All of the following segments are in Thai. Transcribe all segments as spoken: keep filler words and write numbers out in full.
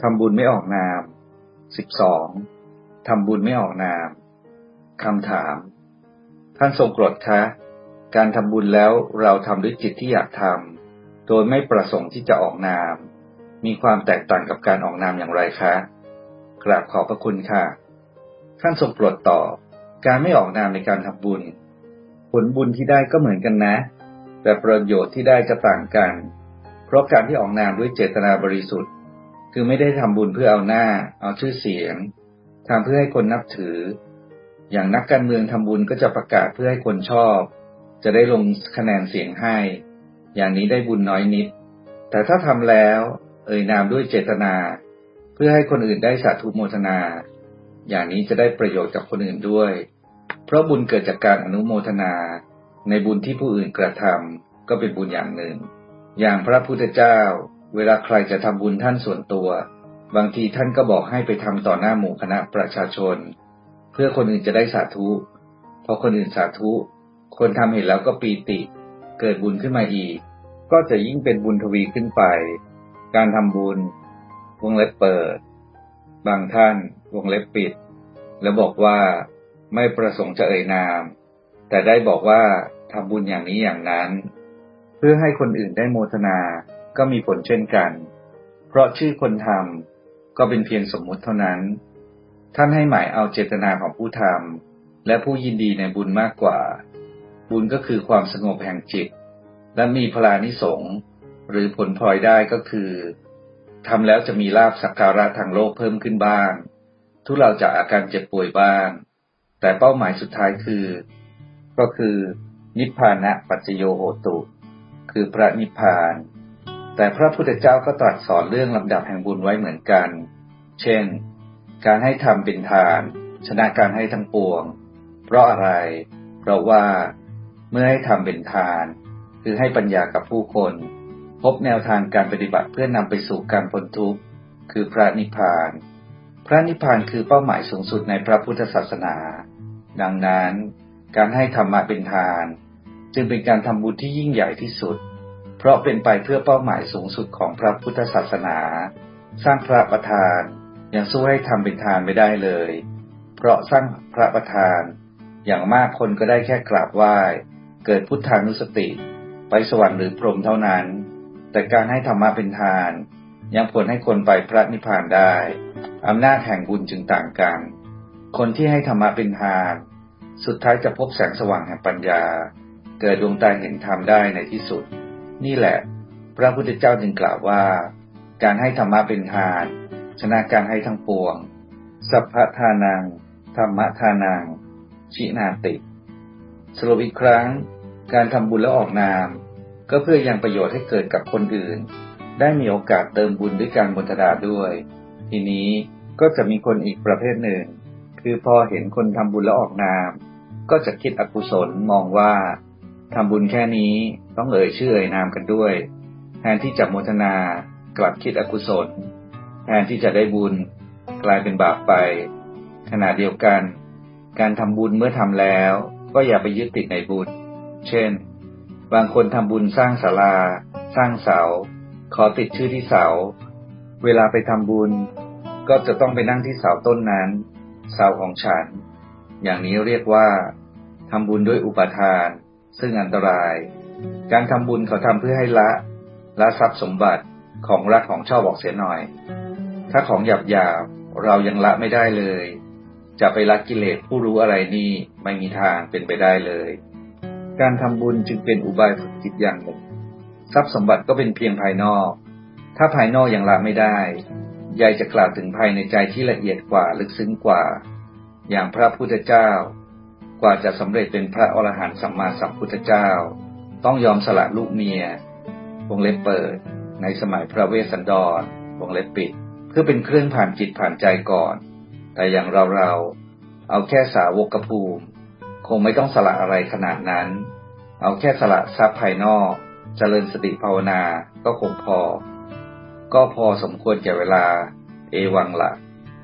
ทำบุญไม่ออกนามสิบสองทำบุญไม่ออกนามคำถามท่านทรงโปรดคะการทำบุญแล้วเราทำด้วยจิตที่อยากทำโดยไม่ประสงค์ที่จะออกนามมีความแตกต่างกับการออกนามอย่างไรคะกราบขอบพระคุณค่ะท่านทรงโปรดตอบการไม่ออกนามในการทำบุญผลบุญที่ได้ก็เหมือนกันนะแต่ประโยชน์ที่ได้จะต่างกันเพราะการที่ออกนามด้วยเจตนาบริสุทธิ์คือไม่ได้ทำบุญเพื่อเอาหน้าเอาชื่อเสียงทำเพื่อให้คนนับถืออย่างนักการเมืองทำบุญก็จะประกาศเพื่อให้คนชอบจะได้ลงคะแนนเสียงให้อย่างนี้ได้บุญน้อยนิดแต่ถ้าทำแล้วเอ่ยนามด้วยเจตนาเพื่อให้คนอื่นได้สาธุโมทนาอย่างนี้จะได้ประโยชน์กับคนอื่นด้วยเพราะบุญเกิดจากการอนุโมทนาในบุญที่ผู้อื่นกระทำก็เป็นบุญอย่างหนึ่งอย่างพระพุทธเจ้าเวลาใครจะทำบุญท่านส่วนตัวบางทีท่านก็บอกให้ไปทำต่อหน้าหมู่คณะประชาชนเพื่อคนอื่นจะได้สาธุพอคนอื่นสาธุคนทำเห็นแล้วก็ปีติเกิดบุญขึ้นมาอีกก็จะยิ่งเป็นบุญทวีขึ้นไปการทำบุญวงเล็บเปิดบางท่านวงเล็บปิดแล้วบอกว่าไม่ประสงค์จะเอ่ยนามแต่ได้บอกว่าทำบุญอย่างนี้อย่างนั้นเพื่อให้คนอื่นได้โมทนาก็มีผลเช่นกันเพราะชื่อคนทำก็เป็นเพียงสมมุติเท่านั้นท่านให้หมายเอาเจตนาของผู้ทำและผู้ยินดีในบุญมากกว่าบุญก็คือความสงบแห่งจิตและมีพลานิสงส์หรือผลพลอยได้ก็คือทำแล้วจะมีลาภสักการะทางโลกเพิ่มขึ้นบ้างทุเลาจากอาการเจ็บป่วยบ้างแต่เป้าหมายสุดท้ายคือก็คือนิพพานะปัจจโยโหตุคือพระนิพพานแต่พระพุทธเจ้าก็ตรัสสอนเรื่องลำดับแห่งบุญไว้เหมือนกันเช่นการให้ทำเป็นทานชนะการให้ทั้งปวงเพราะอะไรเพราะว่าเมื่อให้ทำเป็นทานคือให้ปัญญากับผู้คนพบแนวทางการปฏิบัติเพื่อนำไปสู่การพ้นทุกข์คือพระนิพพานพระนิพพานคือเป้าหมายสูงสุดในพระพุทธศาสนาดังนั้นการให้ธรรมะเป็นทานจึงเป็นการทำบุญที่ยิ่งใหญ่ที่สุดเพราะเป็นไปเพื่อเป้าหมายสูงสุดของพระพุทธศาสนาสร้างพระประธานยังสู้ให้ทำเป็นทานไม่ได้เลยเพราะสร้างพระประธานอย่างมากคนก็ได้แค่กราบไหว้เกิดพุทธานุสติไปสวรรค์หรือพรหมเท่านั้นแต่การให้ธรรมะเป็นทานยังผลให้คนไปพระนิพพานได้อำนาจแห่งบุญจึงต่างกันคนที่ให้ธรรมะเป็นทานสุดท้ายจะพบแสงสว่างแห่งปัญญาเกิดดวงตาเห็นธรรมได้ในที่สุดนี่แหละพระพุทธเจ้าจึงกล่าวว่าการให้ธรรมะเป็นทานชนะการให้ทั้งปวงสัพพทานังธรรมทานังชินาติสรุปอีกครั้งการทำบุญแล้วออกนามก็เพื่อยังประโยชน์ให้เกิดกับคนอื่นได้มีโอกาสเติมบุญด้วยการโมทนาด้วยทีนี้ก็จะมีคนอีกประเภทหนึ่งคือพอเห็นคนทำบุญแล้วออกนามก็จะคิดอกุศลมองว่าทำบุญแค่นี้ต้องเอ่ยชื่อเอ่ยนามกันด้วยแทนที่จะโมทนากลับคิดอกุศลแทนที่จะได้บุญกลายเป็นบาปไปขณะเดียวกันการทำบุญเมื่อทำแล้วก็อย่าไปยึดติดในบุญเช่นบางคนทำบุญสร้างศาลาสร้างเสาขอติดชื่อที่เสาเวลาไปทำบุญก็จะต้องไปนั่งที่เสาต้นนั้นเสาของฉันอย่างนี้เรียกว่าทำบุญด้วยอุปทานซึ่งอันตรายการทำบุญเขาทำเพื่อให้ละละทรัพย์สมบัติของรักของชอบออกเสียหน่อยถ้าของหยาบหยาบเรายังละไม่ได้เลยจะไปละกิเลสผู้รู้อะไรนี่ไม่มีทางเป็นไปได้เลยการทำบุญจึงเป็นอุบายฝึกจิตอย่างหนึ่งทรัพย์สมบัติก็เป็นเพียงภายนอกถ้าภายนอกยังละไม่ได้ยายจะกล่าวถึงภายในใจที่ละเอียดกว่าลึกซึ้งกว่าอย่างพระพุทธเจ้ากว่าจะสำเร็จเป็นพระอรหันต์สัมมาสัมพุทธเจ้าต้องยอมสละลูกเมียวงเล็บเปิดในสมัยพระเวสสันดรวงเล็บปิดเพื่อเป็นเครื่องผ่านจิตผ่านใจก่อนแต่อย่างเราเราเอาแค่สาวกภูมิคงไม่ต้องสละอะไรขนาดนั้นเอาแค่สละทรัพย์ภายนอกเจริญสติภาวนาก็คงพอก็พอสมควรแก่เวลาเอวังละ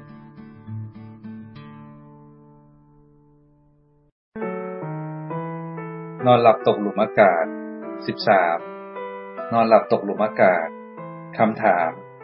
นอนหลับตกหลุมอากาศสิบสามนอนหลับตกหลุมอากาศคำถาม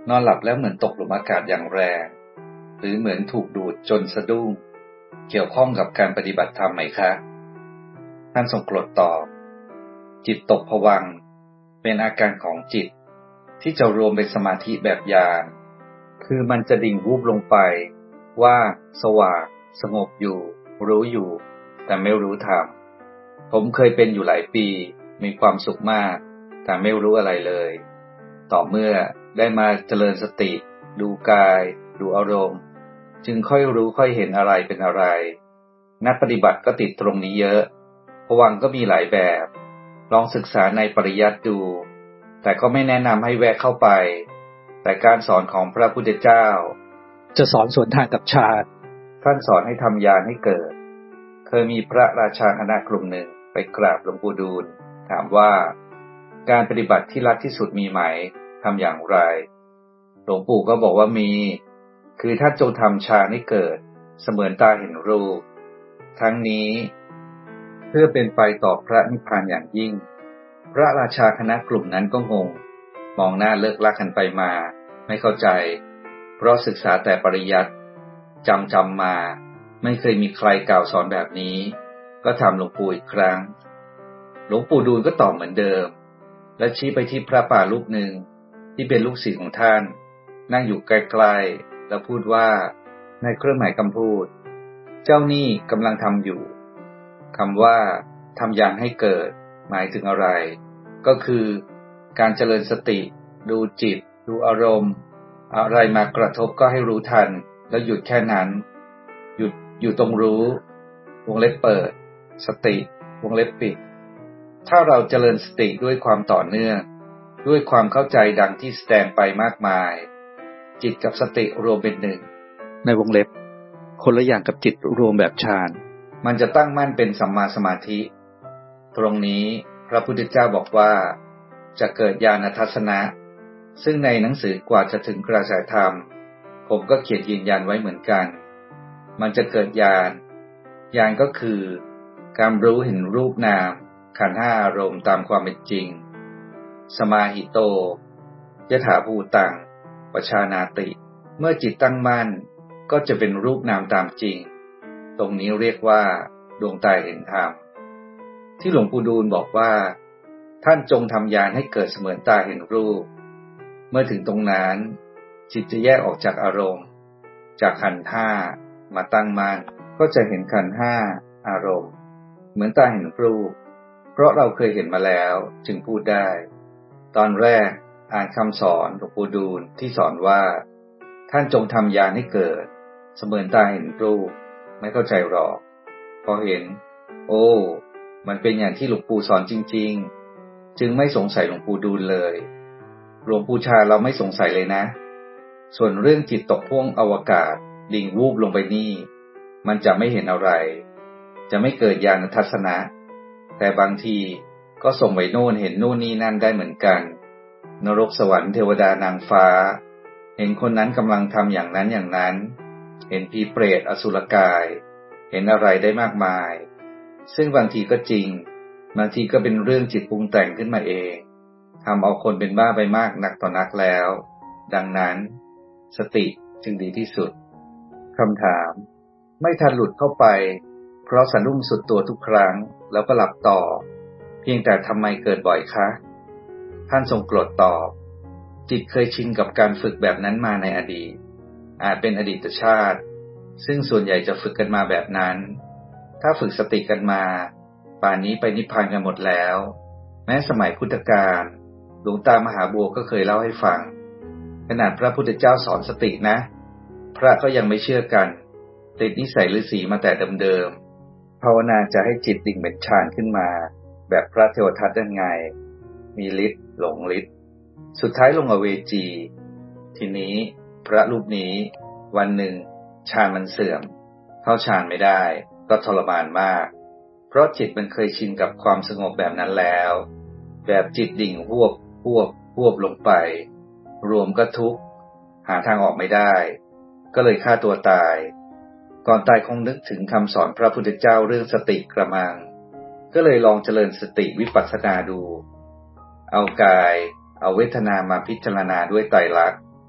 นอนหลับแล้วเหมือนตกหลุมอากาศอย่างแรงหรือเหมือนถูกดูดจนสะดุ้งเกี่ยวข้องกับการปฏิบัติธรรมไหมคะท่านทรงกรดตอบจิตตกภวังค์เป็นอาการของจิตที่จะรวมเป็นสมาธิแบบญาณคือมันจะดิ่งวูบลงไปว่าสว่างสงบอยู่รู้อยู่แต่ไม่รู้ธรรมผมเคยเป็นอยู่หลายปีมีความสุขมากแต่ไม่รู้อะไรเลยต่อเมื่อได้มาเจริญสติดูกายดูอารมณ์จึงค่อยรู้ค่อยเห็นอะไรเป็นอะไรนักปฏิบัติก็ติดตรงนี้เยอะภวังค์ก็มีหลายแบบลองศึกษาในปริยัติดูแต่ก็ไม่แนะนำให้แวะเข้าไปแต่การสอนของพระพุทธเจ้าจะสอนสวนทางกับฌานท่านสอนให้ทำญาณให้เกิดเคยมีพระราชาคณะกลุ่มหนึ่งไปกราบหลวงปู่ดูลถามว่าการปฏิบัติที่ลัดที่สุดมีไหมทำอย่างไรหลวงปู่ก็บอกว่ามีคือท่านจงทำฌานให้เกิดเสมือนตาเห็นรูปทั้งนี้เพื่อเป็นไปต่อพระนิพพานอย่างยิ่งพระราชาคณะกลุ่มนั้นก็งงมองหน้าเลิกลักกันไปมาไม่เข้าใจเพราะศึกษาแต่ปริยัติจำจำมาไม่เคยมีใครกล่าวสอนแบบนี้ก็ถามหลวงปู่อีกครั้งหลวงปู่ดูลก็ตอบเหมือนเดิมและชี้ไปที่พระป่ารูปหนึ่งที่เป็นลูกศิษย์ของท่านนั่งอยู่ใกล้ๆแล้วพูดว่าในเครื่องหมายคำพูดเจ้านี่กำลังทำอยู่คำว่าทำอย่างให้เกิดหมายถึงอะไรก็คือการเจริญสติดูจิตดูอารมณ์อะไรมากระทบก็ให้รู้ทันแล้วหยุดแค่นั้นหยุดอยู่ตรงรู้วงเล็บเปิดสติวงเล็บปิดถ้าเราเจริญสติด้วยความต่อเนื่องด้วยความเข้าใจดังที่แสดงไปมากมายจิตกับสติรวมเป็นหนึ่งในวงเล็บคนละอย่างกับจิตรวมแบบฌานมันจะตั้งมั่นเป็นสัมมาสมาธิตรงนี้พระพุทธเจ้าบอกว่าจะเกิดญาณทัศนะซึ่งในหนังสือกว่าจะถึงกระแสธรรมผมก็เขียนยืนยันไว้เหมือนกันมันจะเกิดญาณญาณก็คือการรู้เห็นรูปนามขันธ์ห้าอารมณ์ตามความเป็นจริงสมาหิโตยถาภูตังปชานาติเมื่อจิตตั้งมั่นก็จะเป็นรูปนามตามจริงตรงนี้เรียกว่าดวงตาเห็นธรรมที่หลวงปู่ดูลบอกว่าท่านจงทำญาณให้เกิดเสมือนตาเห็นรูปเมื่อถึงตรงนั้นจิตจะแยกออกจากอารมณ์จากขันธ์ห้ามาตั้งมั่นก็จะเห็นขันธ์ห้าอารมณ์เหมือนตาเห็นรูปเพราะเราเคยเห็นมาแล้วจึงพูดได้ตอนแรกอ่านคำสอนหลวงปู่ดูลที่สอนว่าท่านจงทำญาณให้เกิดเสมือนตาเห็นรูปไม่เข้าใจหรอกพอเห็นโอ้มันเป็นอย่างที่หลวงปู่สอนจริงๆจึงไม่สงสัยหลวงปู่ดูลเลยหลวงปู่ชาเราไม่สงสัยเลยนะส่วนเรื่องจิตตกพ่วงอวกาศดิ่งวูบลงไปนี่มันจะไม่เห็นอะไรจะไม่เกิดญาณทัศนะแต่บางทีก็ส่งไปโน่นเห็นโน่นนี่นั่นได้เหมือนกันนรกสวรรค์เทวดานางฟ้าเห็นคนนั้นกำลังทำอย่างนั้นอย่างนั้นเห็นผีเปรตอสุรกายเห็นอะไรได้มากมายซึ่งบางทีก็จริงบางทีก็เป็นเรื่องจิตปรุงแต่งขึ้นมาเองทำเอาคนเป็นบ้าไปมากนักต่อนักแล้วดังนั้นสติจึงดีที่สุดคำถามไม่ทันหลุดเข้าไปเพราะสะดุ้งสุดตัวทุกครั้งแล้วก็หลับต่อเพียงแต่ทำไมเกิดบ่อยคะท่านทรงโกรธตอบจิตเคยชินกับการฝึกแบบนั้นมาในอดีตอาจเป็นอดีตชาติซึ่งส่วนใหญ่จะฝึกกันมาแบบนั้นถ้าฝึกสติกันมาป่านนี้ไปนิพพานกันหมดแล้วแม้สมัยพุทธกาลหลวงตามหาบัวก็เคยเล่าให้ฟังขนาดพระพุทธเจ้าสอนสตินะพระก็ยังไม่เชื่อกันติดนิสัยฤาษีมาแต่เดิมๆภาวนาจะให้จิตดิ่งเป็นฌานขึ้นมาแบบพระเทวทัตได้ไงมีฤทธิ์หลงฤทธิ์สุดท้ายลงอเวจีทีนี้พระรูปนี้วันหนึ่งฌานมันเสื่อมเข้าฌานไม่ได้ก็ทรมานมากเพราะจิตมันเคยชินกับความสงบแบบนั้นแล้วแบบจิตดิ่งหวบหวบหวบลงไปรวมก็ทุกข์หาทางออกไม่ได้ก็เลยฆ่าตัวตายก่อนตายคงนึกถึงคำสอนพระพุทธเจ้าเรื่องสติกระมังก็เลยลองเจริญสติวิปัสสนาดูเอากายเอาเวทนามาพิจารณาด้วยไตรลักษณ์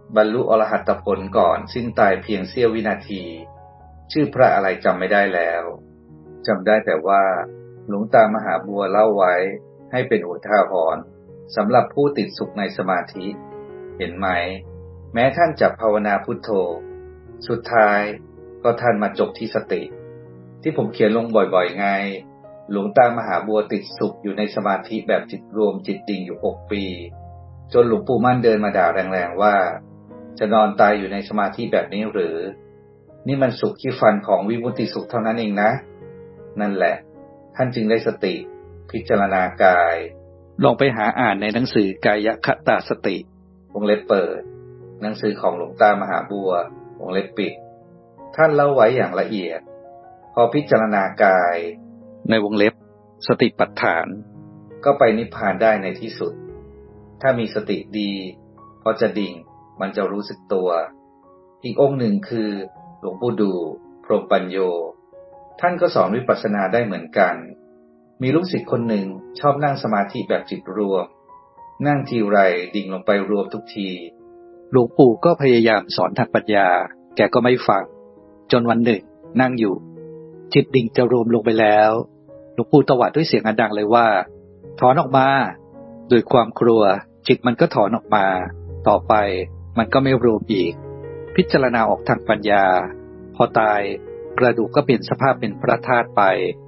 บรรลุอรหัตผลก่อนสิ้นตายเพียงเสี้ยววินาทีชื่อพระอะไรจำไม่ได้แล้วจำได้แต่ว่าหลวงตามหาบัวเล่าไว้ให้เป็นอุทาหรณ์สำหรับผู้ติดสุขในสมาธิเห็นไหมแม้ท่านจับภาวนาพุทโธสุดท้ายก็ท่านมาจบที่สติที่ผมเขียนลงบ่อยๆไงหลวงตามหาบัวติดสุขอยู่ในสมาธิแบบจิตรวมจิตดิ่งอยู่หกปีจนหลวงปู่มั่นเดินมาด่าแรงๆว่าจะนอนตายอยู่ในสมาธิแบบนี้หรือนี่มันสุขขี้ฟันของวิมุตติสุขเท่านั้นเองนะนั่นแหละท่านจึงได้สติพิจารณากายลองไปหาอ่านในหนังสือกายคตาสติวงเล็บเปิดหนังสือของหลวงตามหาบัววงเล็บปิดท่านเล่าไว้อย่างละเอียดพอพิจารณากายในวงเล็บสติปัฏฐานก็ไปนิพพานได้ในที่สุดถ้ามีสติดีพอจะดิ่งมันจะรู้สึกตัวอีกองค์หนึ่งคือหลวงปู่ดูพรหมปัญโยท่านก็สอนวิปัสสนาได้เหมือนกันมีลูกศิษย์คนหนึ่งชอบนั่งสมาธิแบบจิตรวมนั่งทีไรดิ่งลงไปรวมทุกทีหลวงปู่ก็พยายามสอนทางปัญญาแกก็ไม่ฟังจนวันหนึ่งนั่งอยู่จิตดิ่งจะรวมลงไปแล้วหลวงปู่ตวาดด้วยเสียงอันดังเลยว่าถอนออกมาด้วยความกลัวจิตมันก็ถอนออกมาต่อไปมันก็ไม่รวมอีกพิจารณาออกทางปัญญาพอตายกระดูกก็เปลี่ยนสภาพเป็นพระธาตุไป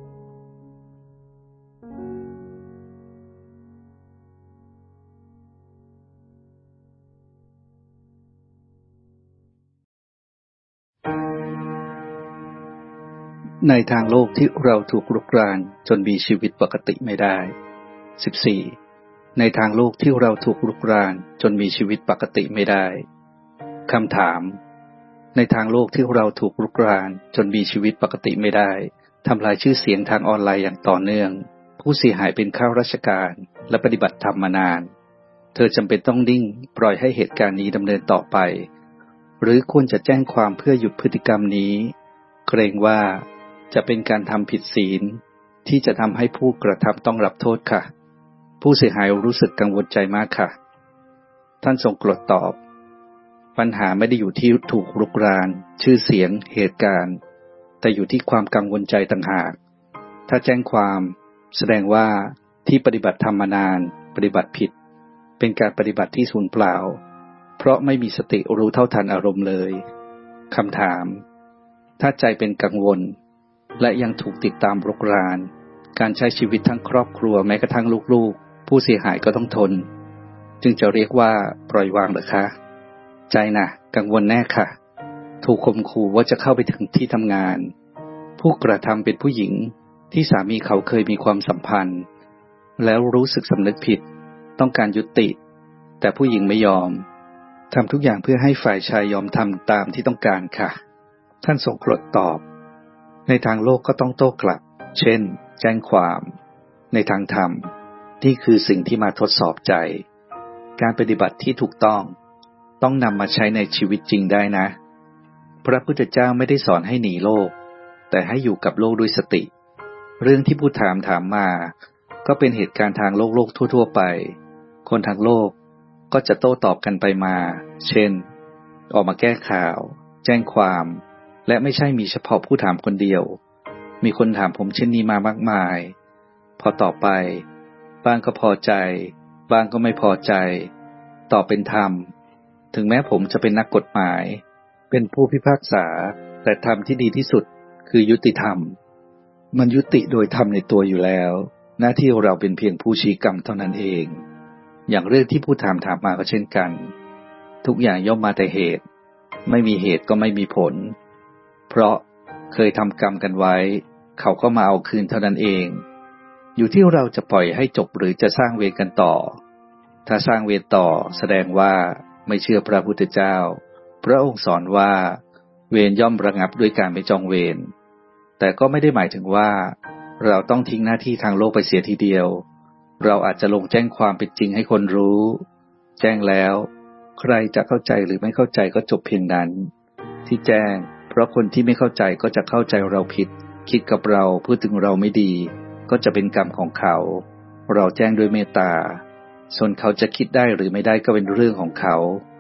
ในทางโลกที่เราถูกรุกรานจนมีชีวิตปกติไม่ได้สิบสี่ในทางโลกที่เราถูกรุกรานจนมีชีวิตปกติไม่ได้คำถามในทางโลกที่เราถูกรุกรานจนมีชีวิตปกติไม่ได้ทำลายชื่อเสียงทางออนไลน์อย่างต่อเนื่องผู้เสียหายเป็นข้าราชการและปฏิบัติธรรมมานานเธอจำเป็นต้องนิ่งปล่อยให้เหตุการณ์นี้ดำเนินต่อไปหรือควรจะแจ้งความเพื่อหยุดพฤติกรรมนี้เกรงว่าจะเป็นการทำผิดศีลที่จะทำให้ผู้กระทำต้องรับโทษค่ะผู้เสียหายรู้สึกกังวลใจมากค่ะท่านทรงกรดตอบปัญหาไม่ได้อยู่ที่ถูกรุกรานชื่อเสียงเหตุการณ์แต่อยู่ที่ความกังวลใจต่างหากถ้าแจ้งความแสดงว่าที่ปฏิบัติธรรมมานานปฏิบัติผิดเป็นการปฏิบัติที่สูญเปล่าเพราะไม่มีสติรู้เท่าทันอารมณ์เลยคำถามถ้าใจเป็นกังวลและยังถูกติดตามรุกรานการใช้ชีวิตทั้งครอบครัวแม้กระทั่งลูกๆผู้เสียหายก็ต้องทนจึงจะเรียกว่าปล่อยวางเหรอคะใจนะกังวลแน่ค่ะถูกข่มขู่ว่าจะเข้าไปถึงที่ทำงานผู้กระทำเป็นผู้หญิงที่สามีเขาเคยมีความสัมพันธ์แล้วรู้สึกสำนึกผิดต้องการยุติแต่ผู้หญิงไม่ยอมทำทุกอย่างเพื่อให้ฝ่ายชายยอมทำตามที่ต้องการค่ะท่านทรงกรดตอบในทางโลกก็ต้องโต้กลับเช่นแจ้งความในทางธรรมนี่คือสิ่งที่มาทดสอบใจการปฏิบัติที่ถูกต้องต้องนำมาใช้ในชีวิตจริงได้นะพระพุทธเจ้าไม่ได้สอนให้หนีโลกแต่ให้อยู่กับโลกด้วยสติเรื่องที่ผู้ถามถามมาก็เป็นเหตุการณ์ทางโลกโลกทั่วๆไปคนทางโลกก็จะโต้ตอบกันไปมาเช่นออกมาแก้ข่าวแจ้งความและไม่ใช่มีเฉพาะผู้ถามคนเดียวมีคนถามผมเช่นนี้มามากมายพอตอบไปบางก็พอใจบางก็ไม่พอใจตอบเป็นธรรมถึงแม้ผมจะเป็นนักกฎหมายเป็นผู้พิพากษาแต่ธรรมที่ดีที่สุดคือยุติธรรมมันยุติโดยธรรมในตัวอยู่แล้วหน้าที่เราเป็นเพียงผู้ชี้กรรมเท่านั้นเองอย่างเรื่องที่ผู้ถามถามมาก็เช่นกันทุกอย่างย่อมมาแต่เหตุไม่มีเหตุก็ไม่มีผลเพราะเคยทำกรรมกันไว้เขาก็มาเอาคืนเท่านั้นเองอยู่ที่เราจะปล่อยให้จบหรือจะสร้างเวรกันต่อถ้าสร้างเวรต่อแสดงว่าไม่เชื่อพระพุทธเจ้าพระองค์สอนว่าเวรย่อมระงับด้วยการไม่จองเวรแต่ก็ไม่ได้หมายถึงว่าเราต้องทิ้งหน้าที่ทางโลกไปเสียทีเดียวเราอาจจะลงแจ้งความเป็นจริงให้คนรู้แจ้งแล้วใครจะเข้าใจหรือไม่เข้าใจก็จบเพียงนั้นที่แจ้งเพราะคนที่ไม่เข้าใจก็จะเข้าใจเราผิดคิดกับเราพูดถึงเราไม่ดีก็จะเป็นกรรมของเขาเราแจ้งด้วยเมตตาส่วนเขาจะคิดได้หรือไม่ได้ก็เป็นเรื่องของเขา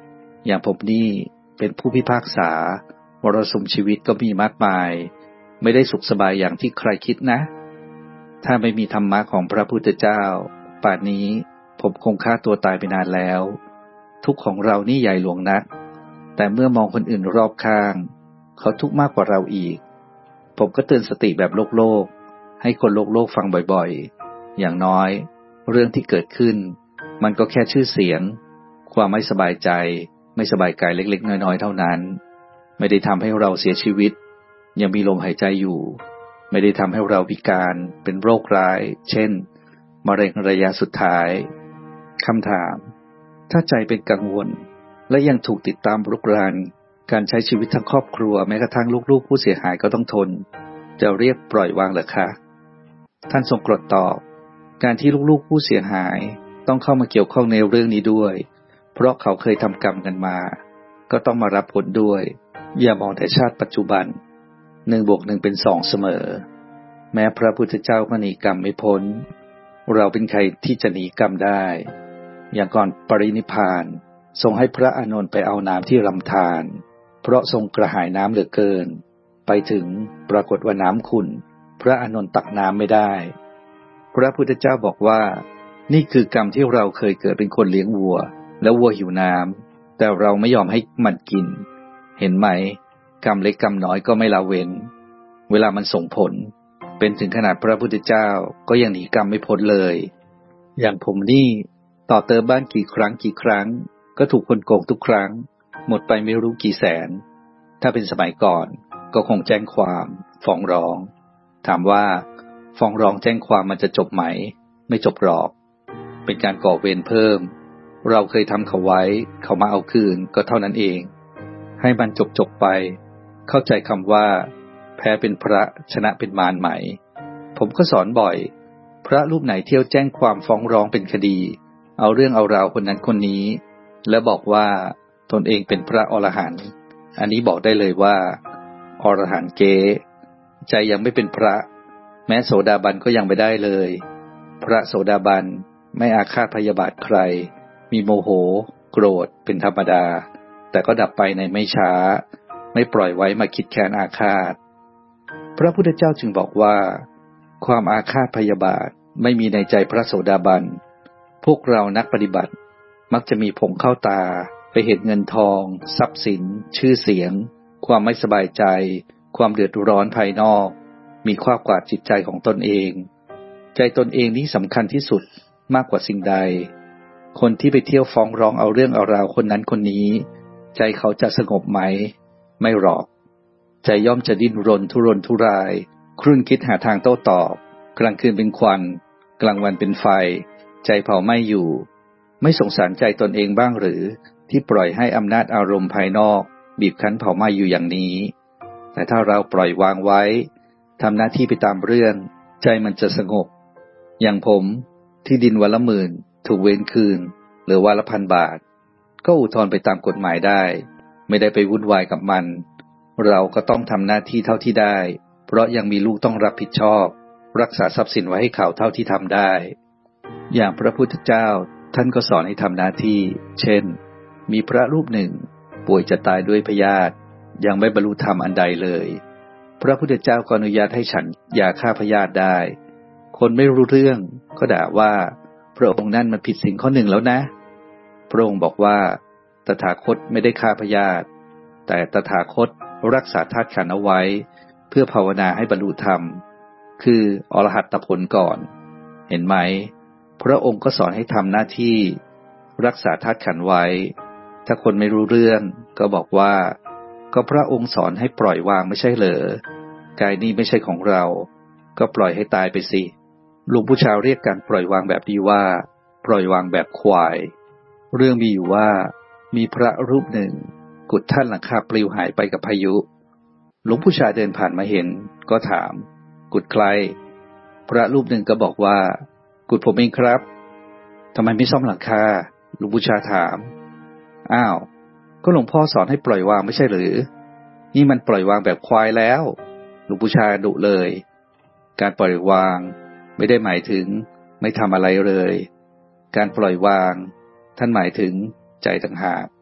อย่างผมนี่เป็นผู้พิพากษามรสุมชีวิตก็มีมากมายไม่ได้สุขสบายอย่างที่ใครคิดนะถ้าไม่มีธรรมะของพระพุทธเจ้าป่านนี้ผมคงฆ่าตัวตายไปนานแล้วทุกข์ของเรานี่ใหญ่หลวงนักแต่เมื่อมองคนอื่นรอบข้างเขาทุกข์มากกว่าเราอีกผมก็เตือนสติแบบโลกโลกให้คนโลกโลกฟังบ่อยๆอย่างน้อยเรื่องที่เกิดขึ้นมันก็แค่ชื่อเสียงความไม่สบายใจไม่สบายกายเล็กๆน้อยๆเท่านั้นไม่ได้ทำให้เราเสียชีวิตยังมีลมหายใจอยู่ไม่ได้ทำให้เราพิการเป็นโรคร้ายเช่นมะเร็งระยะสุดท้ายคำถามถ้าใจเป็นกังวลและยังถูกติดตามรุกรานการใช้ชีวิตทั้งครอบครัวแม้กระทั่งลูกๆผู้เสียหายก็ต้องทนจะเรียกปล่อยวางเหรอคะท่านทรงกรดตอบการที่ลูกๆผู้เสียหายต้องเข้ามาเกี่ยวข้องในเรื่องนี้ด้วยเพราะเขาเคยทำกรรมกันมาก็ต้องมารับผลด้วยอย่ามองแต่ชาติปัจจุบันหนึ่งบวกหนึ่งเป็นสองเสมอแม้พระพุทธเจ้าก็หนีกรรมไม่พ้นเราเป็นใครที่จะหนีกรรมได้อย่างก่อนปรินิพพานทรงให้พระอานนท์ไปเอาน้ำที่ลำธารเพราะทรงกระหายน้ำเหลือเกินไปถึงปรากฏว่าน้ำขุ่นพระอานนท์ตักน้ำไม่ได้พระพุทธเจ้าบอกว่านี่คือกรรมที่เราเคยเกิดเป็นคนเลี้ยงวัวแล้ววัวหิวน้ำแต่เราไม่ยอมให้มันกินเห็นไหมกรรมเล็กกรรมน้อยก็ไม่ละเว้นเวลามันส่งผลเป็นถึงขนาดพระพุทธเจ้าก็ยังหนีกรรมไม่พ้นเลยอย่างผมนี่ต่อเติมบ้านกี่ครั้งกี่ครั้งก็ถูกคนโกงทุกครั้งหมดไปไม่รู้กี่แสนถ้าเป็นสมัยก่อนก็คงแจ้งความฟ้องร้องถามว่าฟ้องร้องแจ้งความมันจะจบไหมไม่จบหรอกเป็นการก่อเวรเพิ่มเราเคยทำเขาไว้เขามาเอาคืนก็เท่านั้นเองให้มันจบจบไปเข้าใจคำว่าแพ้เป็นพระชนะเป็นมารไหมผมก็สอนบ่อยพระรูปไหนเที่ยวแจ้งความฟ้องร้องเป็นคดีเอาเรื่องเอาราวคนนั้นคนนี้แล้วบอกว่าตนเองเป็นพระอรหันต์อันนี้บอกได้เลยว่าอรหันต์เก๊ใจยังไม่เป็นพระแม้โสดาบันก็ยังไม่ได้เลยพระโสดาบันไม่อาฆาตพยาบาทใครมีโมโหโกรธเป็นธรรมดาแต่ก็ดับไปในไม่ช้าไม่ปล่อยไว้มาคิดแค้นอาฆาตพระพุทธเจ้าจึงบอกว่าความอาฆาตพยาบาทไม่มีในใจพระโสดาบันพวกเรานักปฏิบัติมักจะมีผงเข้าตาไปเห็นเงินทองทรัพย์สินชื่อเสียงความไม่สบายใจความเดือดร้อนภายนอกมีครอบกวาดจิตใจของตนเองใจตนเองนี้สำคัญที่สุดมากกว่าสิ่งใดคนที่ไปเที่ยวฟ้องร้องเอาเรื่องเอาราวคนนั้นคนนี้ใจเขาจะสงบไหมไม่หรอกใจย่อมจะดิ้นรนทุรนทุรายครุ่นคิดหาทางโต้ตอบกลางคืนเป็นควันกลางวันเป็นไฟใจเผาไหม้อยู่ไม่สงสารใจตนเองบ้างหรือที่ปล่อยให้อำนาจอารมณ์ภายนอกบีบคั้นเผาไหม้อยู่อย่างนี้แต่ถ้าเราปล่อยวางไว้ทำหน้าที่ไปตามเรื่องใจมันจะสงบอย่างผมที่ดินวันละหมื่นถูกเว้นคืนหรือวันละพันบาทก็อุทธรณ์ไปตามกฎหมายได้ไม่ได้ไปวุ่นวายกับมันเราก็ต้องทำหน้าที่เท่าที่ได้เพราะยังมีลูกต้องรับผิดชอบรักษาทรัพย์สินไว้ให้เขาเท่าที่ทำได้อย่างพระพุทธเจ้าท่านก็สอนให้ทำหน้าที่เช่นมีพระรูปหนึ่งป่วยจะตายด้วยพยาธิยังไม่บรรลุธรรมอันใดเลยพระพุทธเจ้าก็อนุญาตให้ฉันยาฆ่าพยาธิได้คนไม่รู้เรื่องก็ด่าว่าพระองค์นั่นมันผิดศีลข้อหนึ่งแล้วนะพระองค์บอกว่าตถาคตไม่ได้ฆ่าพยาธิแต่ตถาคตรักษาธาตุขันธ์เอาไว้เพื่อภาวนาให้บรรลุธรรมคืออรหัตผลก่อนเห็นไหมพระองค์ก็สอนให้ทำหน้าที่รักษาธาตุขันธ์ไว้ถ้าคนไม่รู้เรื่องก็บอกว่าก็พระองค์สอนให้ปล่อยวางไม่ใช่เหรอกายนี้ไม่ใช่ของเราก็ปล่อยให้ตายไปสิหลวงปู่ชาเรียกการปล่อยวางแบบนี้ว่าปล่อยวางแบบควายเรื่องมีอยู่ว่ามีพระรูปหนึ่งกุฏท่านหลังคาปลิวหายไปกับพายุหลวงปู่ชาเดินผ่านมาเห็นก็ถามกุฏใครพระรูปหนึ่งก็บอกว่ากุฏผมเองครับทำไมไม่ซ่อมหลังคาหลวงปู่ชาถามอ้าวก็หลวงพ่อสอนให้ปล่อยวางไม่ใช่หรือนี่มันปล่อยวางแบบควายแล้วหลวงปู่ชาดุเลยการปล่อยวางไม่ได้หมายถึงไม่ทำอะไรเลยการปล่อยวางท่านหมายถึงใจต่างหาก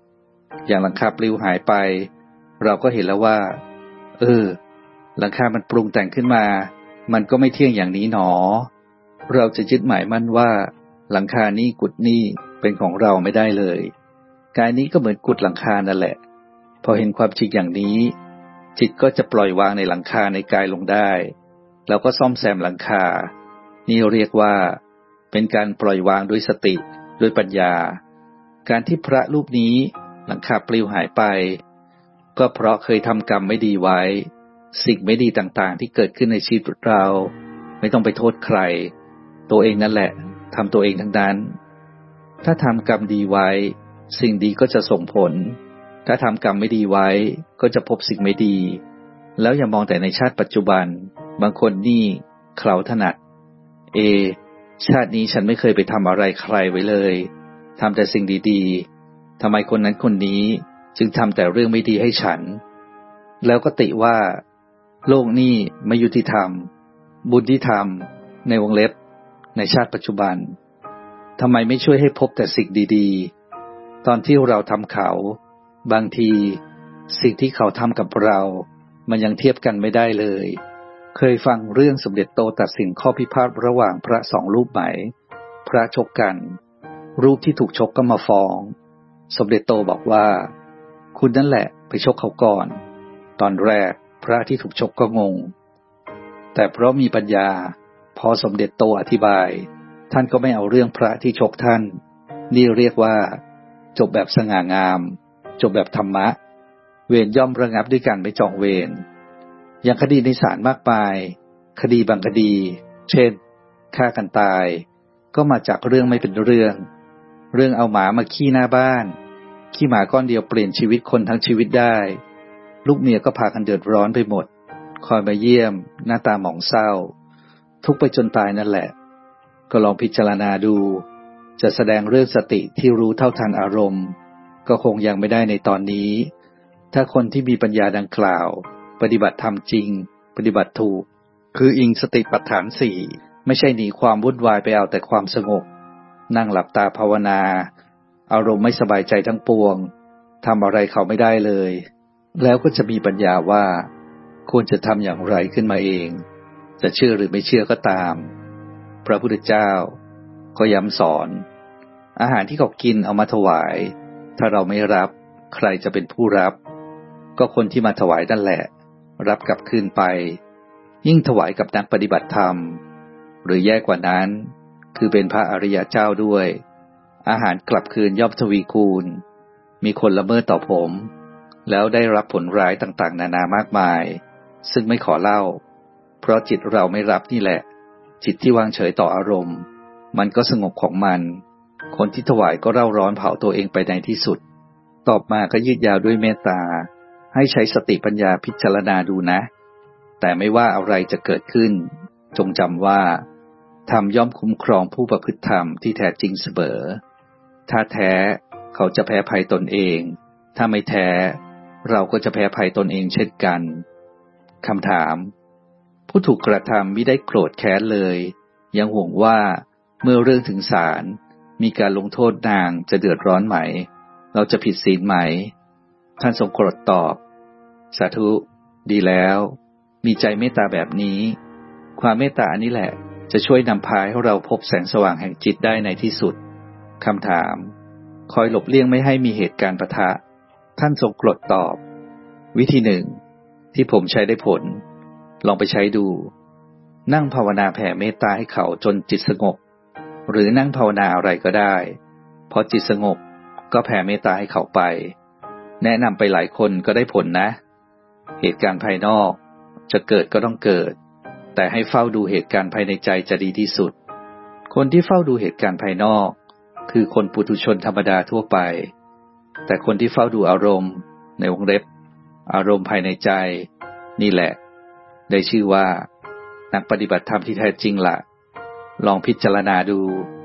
อย่างหลังคาปลิวหายไปเราก็เห็นแล้วว่าเออหลังคามันปรุงแต่งขึ้นมามันก็ไม่เที่ยงอย่างนี้หนอเราจะยึดหมายมั่นว่าหลังคานี้กุฏนี้เป็นของเราไม่ได้เลยกายนี้ก็เหมือนกุฏหลังคานั่นแหละพอเห็นความจริงอย่างนี้จิตก็จะปล่อยวางในหลังคาในกายลงได้แล้วก็ซ่อมแซมหลังคานี่เรียกว่าเป็นการปล่อยวางด้วยสติด้วยปัญญาการที่พระรูปนี้หลังคาปลิวหายไปก็เพราะเคยทำกรรมไม่ดีไว้สิ่งไม่ดีต่างๆที่เกิดขึ้นในชีวิตเราไม่ต้องไปโทษใครตัวเองนั่นแหละทำตัวเองทั้งนั้นถ้าทำกรรมดีไว้สิ่งดีก็จะส่งผลถ้าทำกรรมไม่ดีไว้ก็จะพบสิ่งไม่ดีแล้วอย่ามองแต่ในชาติปัจจุบันบางคนนี่เคล้าถนัดเอชาตินี้ฉันไม่เคยไปทำอะไรใครไว้เลยทำแต่สิ่งดีๆทำไมคนนั้นคนนี้จึงทำแต่เรื่องไม่ดีให้ฉันแล้วก็ติว่าโลกนี้ไม่ยุติธรรมบุญที่ทำในวงเล็บในชาติปัจจุบันทำไมไม่ช่วยให้พบแต่สิ่งดีๆตอนที่เราทำเขาบางทีสิ่งที่เขาทำกับเรามันยังเทียบกันไม่ได้เลยเคยฟังเรื่องสมเด็จโตตัดสินข้อพิพาทระหว่างพระสองรูปไหมพระชกกันรูปที่ถูกชกก็มาฟ้องสมเด็จโตบอกว่าคุณนั่นแหละไปชกเขาก่อนตอนแรกพระที่ถูกชกก็งงแต่เพราะมีปัญญาพอสมเด็จโตอธิบายท่านก็ไม่เอาเรื่องพระที่ชกท่านนี่เรียกว่าจบแบบสง่างามจบแบบธรรมะเวรย่อมระงับด้วยการไม่จองเวรอย่างคดีในศาลมากมายคดีบางคดีเช่นฆ่ากันตายก็มาจากเรื่องไม่เป็นเรื่องเรื่องเอาหมามาขี้หน้าบ้านขี้หมาก้อนเดียวเปลี่ยนชีวิตคนทั้งชีวิตได้ลูกเมียก็พากันเดือดร้อนไปหมดคอยมาเยี่ยมหน้าตาหมองเศร้าทุกไปจนตายนั่นแหละก็ลองพิจารณาดูจะแสดงเรื่องสติที่รู้เท่าทันอารมณ์ก็คงยังไม่ได้ในตอนนี้ถ้าคนที่มีปัญญาดังกล่าวปฏิบัติธรรมจริงปฏิบัติถูกคืออิงสติปัฏฐานสี่ไม่ใช่หนีความวุ่นวายไปเอาแต่ความสงบนั่งหลับตาภาวนาอารมณ์ไม่สบายใจทั้งปวงทำอะไรเขาไม่ได้เลยแล้วก็จะมีปัญญาว่าควรจะทำอย่างไรขึ้นมาเองจะเชื่อหรือไม่เชื่อก็ตามพระพุทธเจ้าก็ย้ำสอนอาหารที่เขากินเอามาถวายถ้าเราไม่รับใครจะเป็นผู้รับก็คนที่มาถวายนั่นแหละรับกลับคืนไปยิ่งถวายกับนักปฏิบัติธรรมหรือแย่กว่านั้นคือเป็นพระอริยเจ้าด้วยอาหารกลับคืนย่อมทวีคูณมีคนละเมิดต่อผมแล้วได้รับผลร้ายต่างๆนานามากมายซึ่งไม่ขอเล่าเพราะจิตเราไม่รับนี่แหละจิตที่วางเฉยต่ออารมณ์มันก็สงบของมันคนที่ถวายก็เร่าร้อนเผาตัวเองไปในที่สุดตอบมาก็ยืดยาวด้วยเมตตาให้ใช้สติปัญญาพิจารณาดูนะแต่ไม่ว่าอะไรจะเกิดขึ้นจงจำว่าธรรมย่อมคุ้มครองผู้ประพฤติธรรมที่แท้จริงเสมอถ้าแท้เขาจะแพ้ภัยตนเองถ้าไม่แท้เราก็จะแพ้ภัยตนเองเช่นกันคำถามผู้ถูกกระทำมิได้โกรธแค้นเลยยังห่วงว่าเมื่อเรื่องถึงศาลมีการลงโทษนางจะเดือดร้อนไหมเราจะผิดศีลไหมท่านทรงโกรธตอบสาธุดีแล้วมีใจเมตตาแบบนี้ความเมตตาอันนี้แหละจะช่วยนำพาให้เราพบแสงสว่างแห่งจิตได้ในที่สุดคำถามคอยหลบเลี่ยงไม่ให้มีเหตุการณ์ปะทะท่านทรงโกรธตอบวิธีหนึ่งที่ผมใช้ได้ผลลองไปใช้ดูนั่งภาวนาแผ่เมตตาให้เขาจนจิตสงบหรือนั่งภาวนาอะไรก็ได้พอจิตสงบก็แผ่เมตตาให้เขาไปแนะนำไปหลายคนก็ได้ผลนะเหตุการณ์ภายนอกจะเกิดก็ต้องเกิดแต่ให้เฝ้าดูเหตุการณ์ภายในใจจะดีที่สุดคนที่เฝ้าดูเหตุการณ์ภายนอกคือคนปุถุชนธรรมดาทั่วไปแต่คนที่เฝ้าดูอารมณ์ในวงเล็บอารมณ์ภายในใจนี่แหละได้ชื่อว่านักปฏิบัติธรรมที่แท้จริงล่ะลองพิจารณาดู